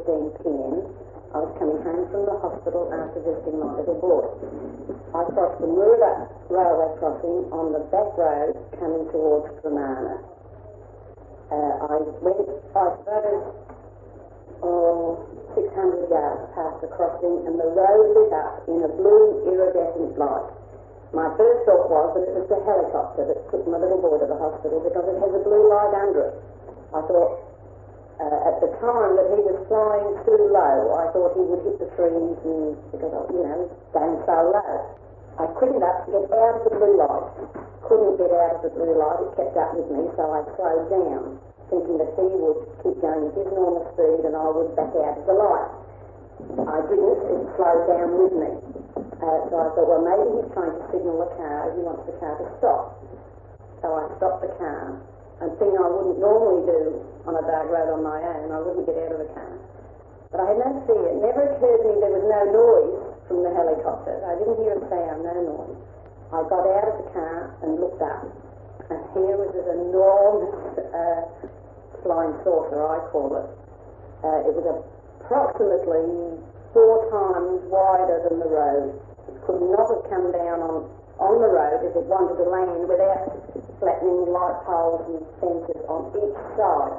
p.m. I was coming home from the hospital after visiting my little boy. I crossed the Mooroola railway crossing on the back road coming towards Cremana. I went, I suppose, 600 yards past the crossing, and the road lit up in a blue iridescent light. My first thought was that it was the helicopter that took my little boy to the hospital because it has a blue light under it. I thought, at the time that he was flying too low, I thought he would hit the trees and, because, you know, going so low. I quickened up to get out of the blue light. Couldn't get out of the blue light, it kept up with me, so I slowed down, thinking that he would keep going at his normal speed and I would back out of the light. I didn't, it slowed down with me. So I thought, well, maybe he's trying to signal the car, he wants the car to stop. So I stopped the car, a thing I wouldn't normally do on a dark road on my own. I wouldn't get out of the car. But I had no fear. It never occurred to me there was no noise from the helicopter. I didn't hear a sound, no noise. I got out of the car and looked up, and here was this enormous flying saucer, I call it. It was approximately 4 times wider than the road. It could not have come down on the road if it wanted to land without flattening light poles and fences on each side.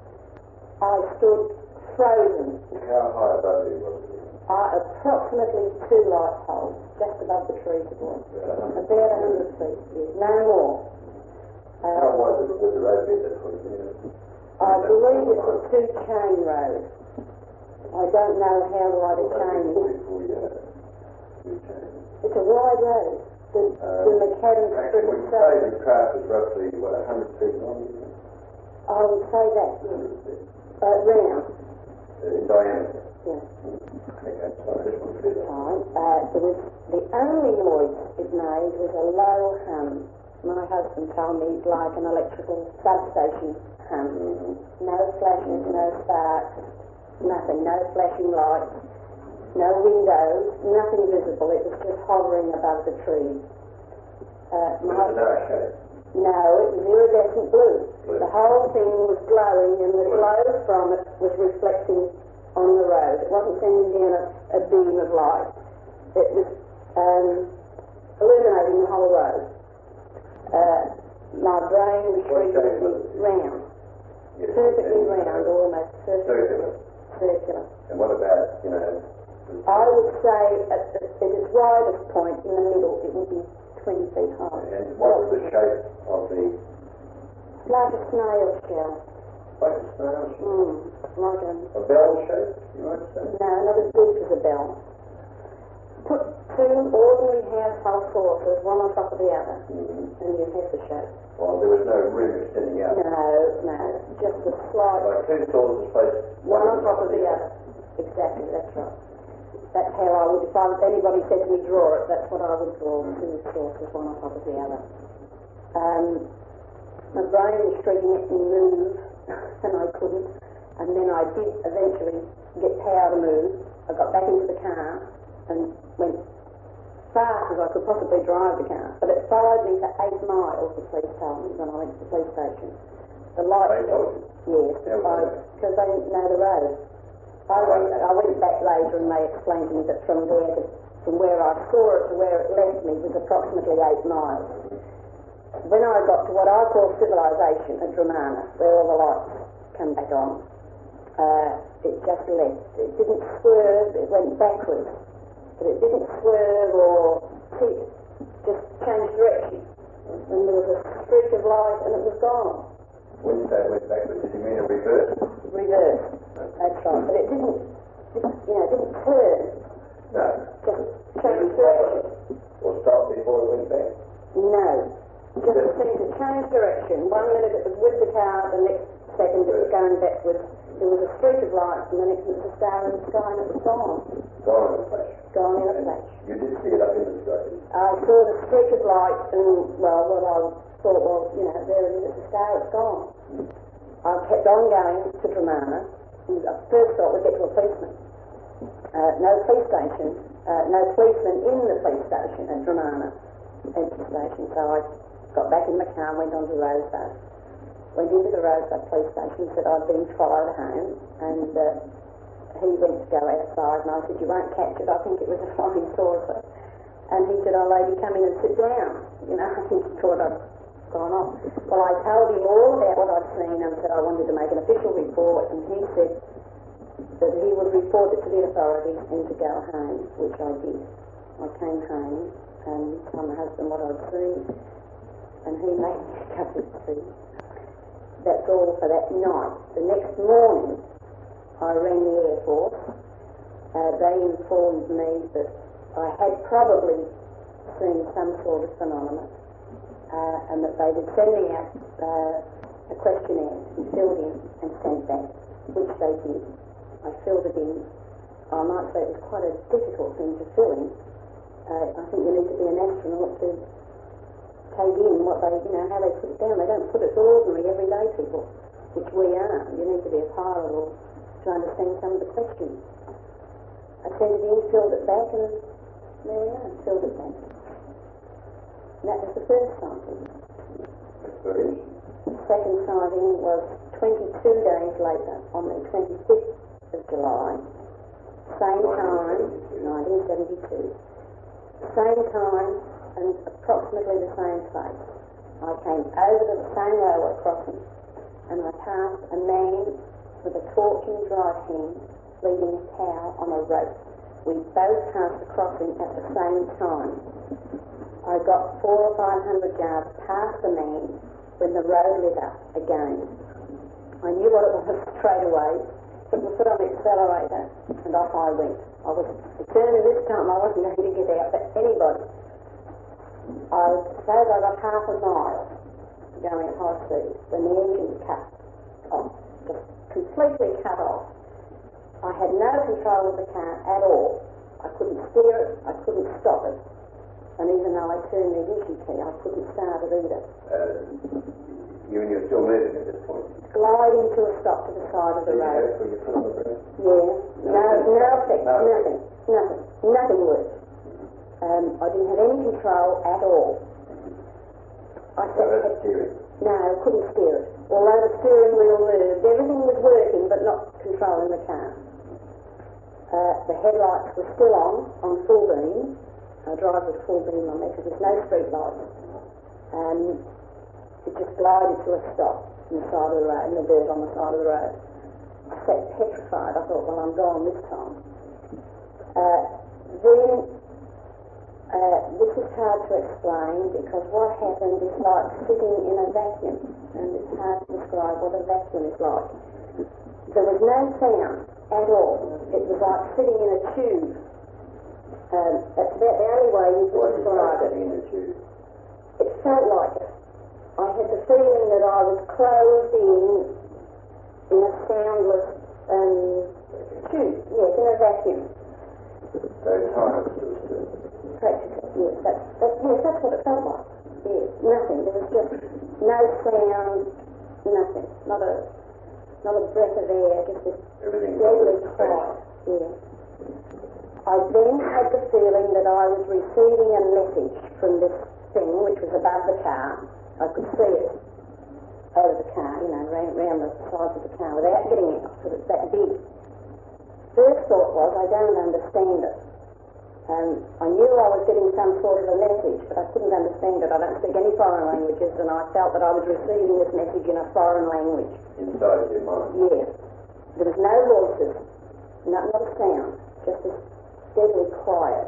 I stood frozen. How high above you was it? Approximately 2 light poles, just above the trees it was. About 100 feet, yes, no more. How wide was the road bit that was there? I believe it's a 2-chain road. I don't know how wide a chain is. It's a wide road. The macadam strip would you itself. say the craft is roughly, 100 feet long? I would say that, yes. 100 feet. Round. In diameter? Yes. Okay, so I just want to do that. Right. The only noise it made was a low hum. My husband told me it's like an electrical substation hum. No flashes, no sparks, nothing, no flashing lights. No windows, nothing visible. It was just hovering above the trees. No shape? No, it was iridescent blue. The whole thing was glowing, and the glow from it was reflecting on the road. It wasn't sending down a beam of light. It was illuminating the whole road. My brain was shrinking round. Yes. Perfectly round, almost perfectly circular. And what about, I would say at its widest point in the middle, it would be 20 feet high. and what was the shape of the... Like a snail shell. Like a snail shape? Like A bell shape, you might say? no, not as deep as a bell. Put 2 ordinary household saucers, one on top of the other, and you have the shape. Well, there was no rim extending out. No, just a slight, Like 2 saucers placed one on top of the other. Exactly, that's right. That's how I would, if anybody said to me draw it, that's what I would draw, 2 saucers, one on top of the other. My brain was shrieking at me move, and I couldn't. And then I did eventually get power to move. I got back into the car and went fast as I could possibly drive the car. But it followed me for 8 miles, the police told me, when I went to the police station. The lights... They told you? Yes, because they didn't know the road. I went back later and they explained to me that from where I saw it to where it left me was approximately 8 miles. When I got to what I call civilization at Dramana, where all the lights come back on, it just left. It didn't swerve, it went backwards. But it didn't swerve or tick, just changed direction. And there was a streak of light and it was gone. When you say it went backwards, did you mean a reverse? Reverse, that's right. But it didn't turn. No. Just changed direction. Or stop before it went back? No. Just seemed to change direction. 1 minute it was with the car, the next second it was going backwards. There was a streak of light, and the next it was a star in the sky, and it was gone. Gone in a flash. Gone in a flash. You did see it up in the sky? I saw the streak of light, and, what I thought, there it is, the star, it's gone. I kept on going to Dramana. I first thought we'd get to a policeman. No police station, no policeman in the police station at Dramana Central Station, so I got back in the car and went on to Rosebud. Went into the Rosebud police station, said I'd been followed home, and he went to go outside, and I said, you won't catch it, I think it was a flying saucer. And he said, oh lady, come in and sit down. You know, I think he thought I'd gone off. Well, I told him all about what I'd seen and said I wanted to make an official report, and he said that he would report it to the authorities and to go home, which I did. I came home and told my husband what I'd seen, and he made me a cup of tea. That's all for that night. The next morning, I rang the Air Force. They informed me that I had probably seen some sort of phenomenon, and that they would send me out a questionnaire to be filled in and sent back, which they did. I filled it in. I might say it was quite a difficult thing to fill in. I think you need to be an astronaut to take in what they, how they put it down. They don't put it to ordinary, everyday people, which we are. You need to be a pilot or to understand some of the questions. I sent it in, filled it back, and there we are, filled it back. And that was the first sighting. The second sighting was 22 days later, on the 25th of July, same time, 1972, same time and approximately the same place. I came over to the same railway crossing and I passed a man with a torch in his right hand leading a cow on a rope. We both passed the crossing at the same time. I got 400 or 500 yards past the man when the road lit up again. I knew what it was straight away, put my foot on the accelerator, and off I went. I was determined this time I wasn't going to get out for anybody. I suppose I got half a mile going at high speed when the engine cut off, just completely cut off. I had no control of the car at all. I couldn't steer it, I couldn't stop it. And even though I turned the ignition key, I couldn't start it either. You and you're still moving at this point? Gliding to a stop to the side of the road. Put your foot on the brake? Yeah. No effect. Nothing worked. I didn't have any control at all. I that's steering? No, I couldn't steer it. Although the steering wheel moved, everything was working but not controlling the car. The headlights were still on full beam. I drive with full beam on there because there's no street lights. It just glided to a stop on the side of the road, in the dirt on the side of the road. I sat petrified. I thought, well, I'm gone this time. This is hard to explain because what happened is like sitting in a vacuum, and it's hard to describe what a vacuum is like. There was no sound at all. It was like sitting in a tube. That's about the only way you can describe it. In a tube? It felt like it. I had the feeling that I was closed in a soundless tube. Yes, in a vacuum. Very tired to the still. Practically, yes, that's what it felt like. Yes, nothing. There was just no sound, nothing. Not a breath of air, just this deadly quiet. Yeah. I then had the feeling that I was receiving a message from this thing which was above the car. I could see it over the car, round the sides of the car without getting out because it's that big. First thought was, I don't understand it. I knew I was getting some sort of a message, but I couldn't understand it. I don't speak any foreign languages, and I felt that I was receiving this message in a foreign language. Inside of your mind? Yes. There was no voices, not a sound, just this deadly quiet.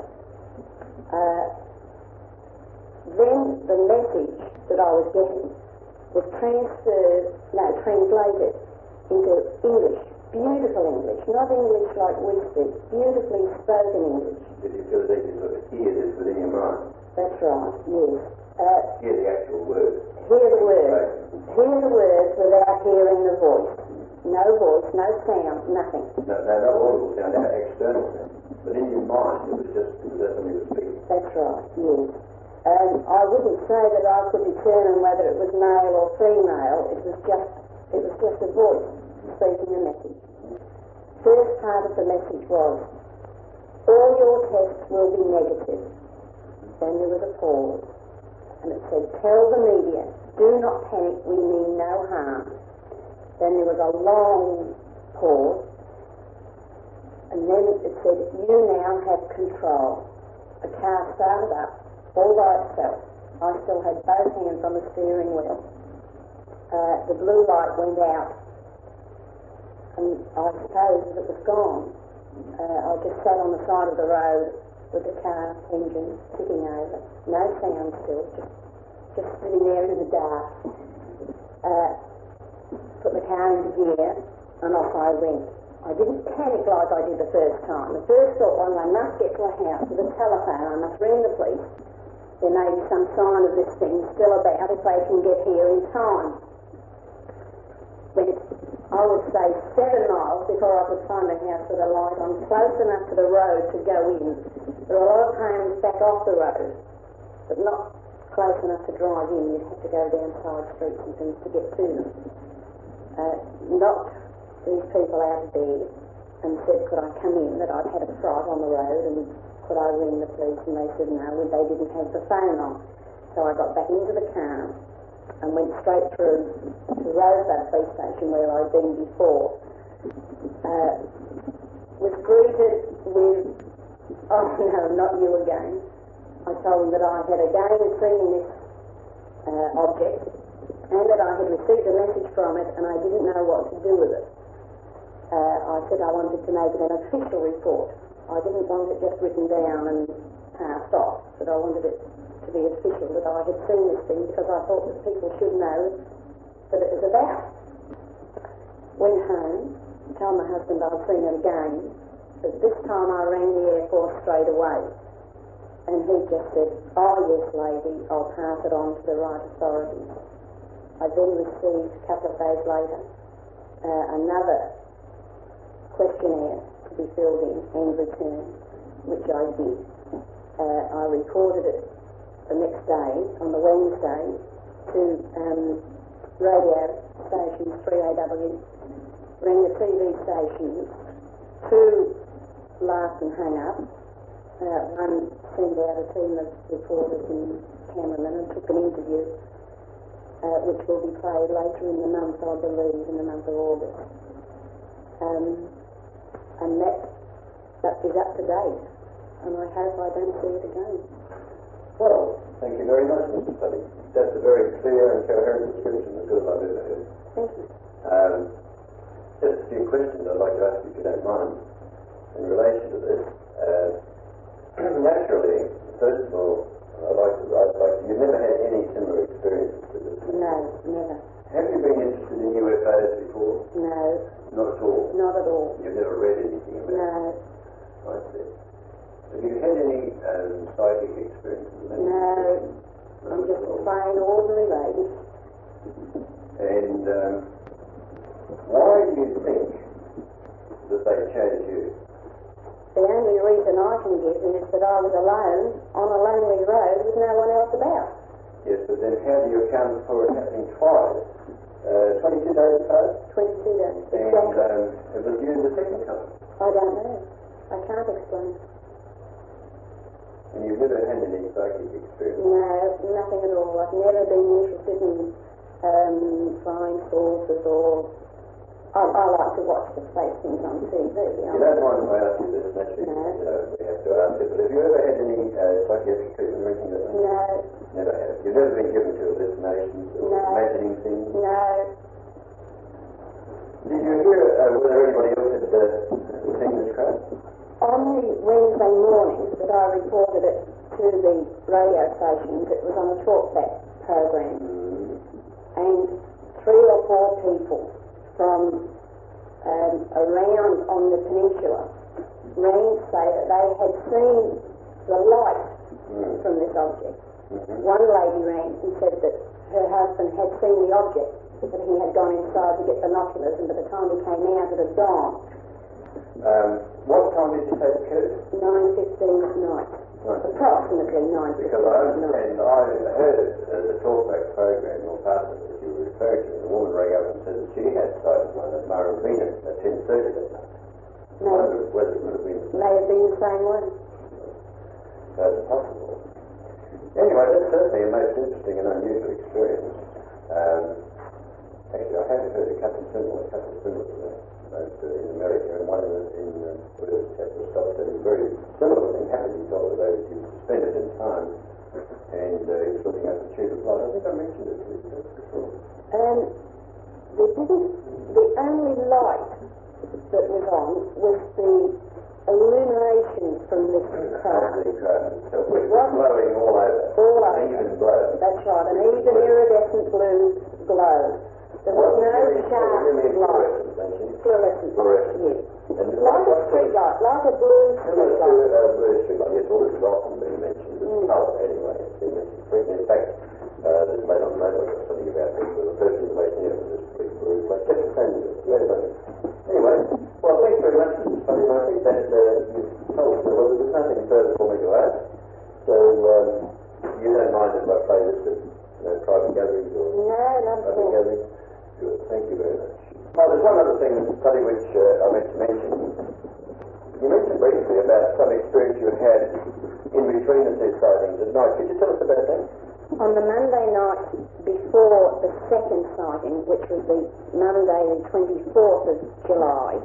Then the message that I was getting was translated into English. Beautiful English, not English like we speak, beautifully spoken English. Did you feel that you sort of hear this within your mind? That's right, yes. Hear the actual words? Hear the words. Hear the words without hearing the voice. No voice, no sound, nothing. No, not audible sound, no external sound. But in your mind, it was just somebody was speaking. That's right, yes. I wouldn't say that I could determine whether it was male or female. It was just a voice speaking a message. First part of the message was, all your tests will be negative. Then there was a pause, and it said, tell the media, do not panic, we mean no harm. Then there was a long pause, then it said, you now have control. The car started up all by itself. I still had both hands on the steering wheel. The blue light went out, and I suppose it was gone. I just sat on the side of the road with the car engine ticking over. No sound still, just sitting there in the dark. Put the car into gear, and off I went. I didn't panic like I did the first time. The first thought was, I must get to a house with a telephone, I must ring the police. There may be some sign of this thing still about if they can get here in time. Went, I would say, 7 miles before I could find a house with a light on, close enough to the road to go in. There were a lot of homes back off the road, but not close enough to drive in. You'd have to go down side streets and things to get to them. Knocked these people out of bed and said, could I come in, that I'd had a fright on the road, and could I ring the police, and they said no, they didn't have the phone on. So I got back into the car and went straight through to Rosebud Police Station where I'd been before. Was greeted with, oh no, not you again. I told them that I had again seen this object and that I had received a message from it and I didn't know what to do with it. I said I wanted to make it an official report. I didn't want it just written down and passed off, but I wanted it to be official that I had seen this thing because I thought that people should know that it was about. Went home, told my husband I'd seen it again, but this time I rang the Air Force straight away. And he just said, oh yes lady, I'll pass it on to the right authorities. I then received, a couple of days later, another questionnaire to be filled in and returned, which I did. I reported it the next day, on the Wednesday, to radio stations, 3AW, rang the TV stations, 2 laughed and hung up. One sent out a team of reporters and cameramen and took an interview, which will be played later in the month, I believe, in the month of August. And that is up to date, and I hope I don't see it again. Well, thank you very much, Mr. Tully. That's a very clear and coherent description, as good as I've ever heard. Thank you. Just a few questions I'd like to ask you, if you don't mind, in relation to this. Naturally, first of all, you've never had any similar experiences to this? No, never. Have you been interested in UFOs before? No. Not at all? Not at all. You've never read anything about it? No. I see. Have you had any psychic experiences? No. I'm just a plain ordinary lady. And why do you think that they chose you? The only reason I can give is that I was alone on a lonely road with no one else about. Yes, but then how do you account for it happening twice? 22 days apart? 22 days. And it was you the second time? I don't know. I can't explain. And you've never had any psychic experience? No, nothing at all. I've never been interested in flying saucers or... I like to watch the space things on TV. You don't mind if I ask you this, naturally? No. We have to ask it, but have you ever had any psychiatric treatment or anything like that? No. Never have. You've never been given to hallucinations or imagining things? No. Did you hear whether anybody else had seen this craft? On the Wednesday morning that I reported it to the radio stations, it was on a talkback program, and 3 or 4 people from around on the peninsula rang to say that they had seen the light from this object. One lady rang and said that her husband had seen the object, but he had gone inside to get binoculars, and by the time he came out it had gone. What time did you say it occurred? 9:15 at night. Approximately 9:15 Because I at night. understand, I heard the talkback program or part of it that you were referring to, the woman rang up and said that she had sighted one at Murrumbeena at 10:30 that night. I wonder whether it would have been... May have been the same one. That's possible. Anyway, that's certainly a most interesting and unusual experience. Actually, I have heard a couple similar to that, both in America and one in where the chapter stopped, that a very similar thing happened. He told her that he was suspended in time, and he was looking at the tube of light. I think I mentioned it to you before. The only light that was on was the illumination from this craft. The craft itself, which was glowing all over. All over. An even glow. That's right, an even iridescent blue glow. There was no sharp light. Fluorescent. Yes. Like a street light, like a blue street light. Blue street light, yes, all this has often been mentioned as colour anyway. It's been mentioned frequently. In fact, this made on the matter was something about this, the first information here was this pretty blue, but just the same as it. Anyway, well, thanks very much, Mr. Funny, and I think that you've told us, well, there's nothing further for me to add, so you don't mind if I play this at private gatherings or No, not at all. gatherings? Good, thank you very much. Well, there's one other thing, Mr. Funny, which I meant to mention. You mentioned briefly about some experience you had in between the two sightings at night. Could you tell us about that? On the Monday night before the second sighting, which was the Monday the 24th of July,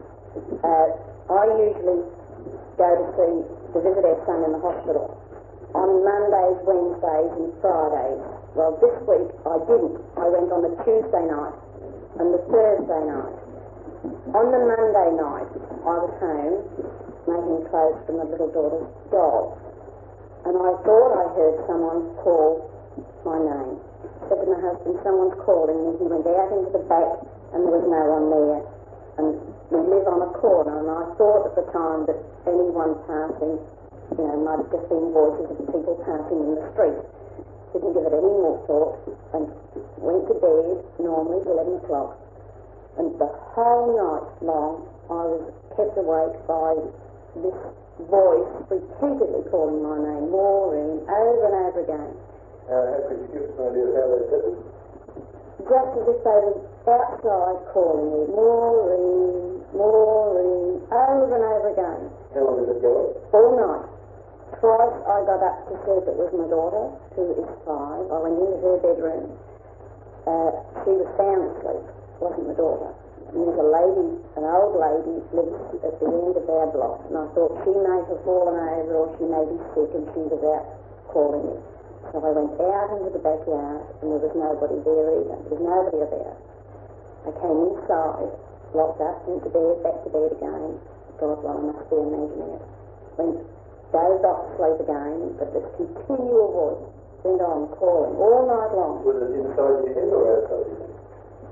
I usually go to visit our son in the hospital on Mondays, Wednesdays and Fridays. Well, this week I didn't. I went on the Tuesday night and the Thursday night. On the Monday night, I was home making clothes for my little daughter's doll, and I thought I heard someone call my name. I said to my husband, someone's calling me. He went out into the back and there was no one there. And we live on a corner, and I thought at the time that anyone passing, might have just been voices of people passing in the street. Didn't give it any more thought, and went to bed normally at 11 o'clock. And the whole night long I was kept awake by this voice repeatedly calling my name, Maureen, over and over again. Could you give us an idea of how they did it? Just as if they were outside calling me, Maureen, Maureen, over and over again. How long did it go on? All night. Twice I got up to see if it was my daughter, who is 5. I went into her bedroom. She was sound asleep. It wasn't my daughter. And there's a lady, an old lady, lives at the end of our block, and I thought she may have fallen over or she may be sick and she was out calling me. So I went out into the backyard and there was nobody there either. There was nobody about. I came inside, locked up, went to bed, back to bed again. God, well, I must be imagining it. Dozed off to sleep again, but this continual voice went on calling all night long. Was it inside your head or outside your head?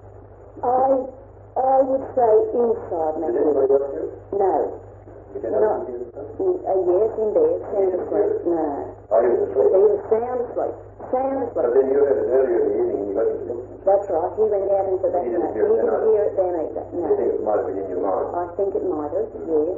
I would say inside my Did head. anybody else hear it? No. Did you know he was asleep? Yes, in bed, sound asleep. No. Oh, he was asleep. He was sound asleep. Sound But asleep. then you heard it earlier in the evening and you got him to listen. That's right. He went out into that He didn't night. hear He it then didn't either. hear it then either. No. You think it might have been in your mind? I think it might have, yes.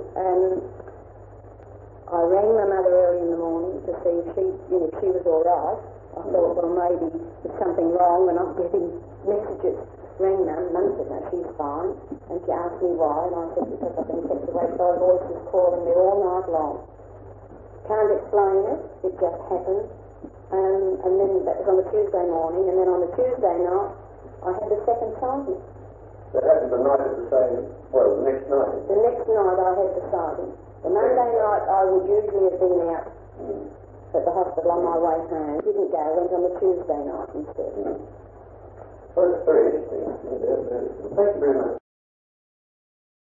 I rang my mother early in the morning to see if she was all right. I thought, well, maybe there's something wrong when I'm getting messages. Rang Mum. Mum said, no, she's fine. And she asked me why, and I said, because I've been kept awake by voices calling me all night long. Can't explain it. It just happened. And then that was on the Tuesday morning, and then on the Tuesday night, I had the second sighting. That happened the night of the the next night. The next night I had the sighting. The Monday night I would usually have been out at the hospital on my way home. Didn't go, went on the Tuesday night instead. Well, it's very interesting. Thank you very much.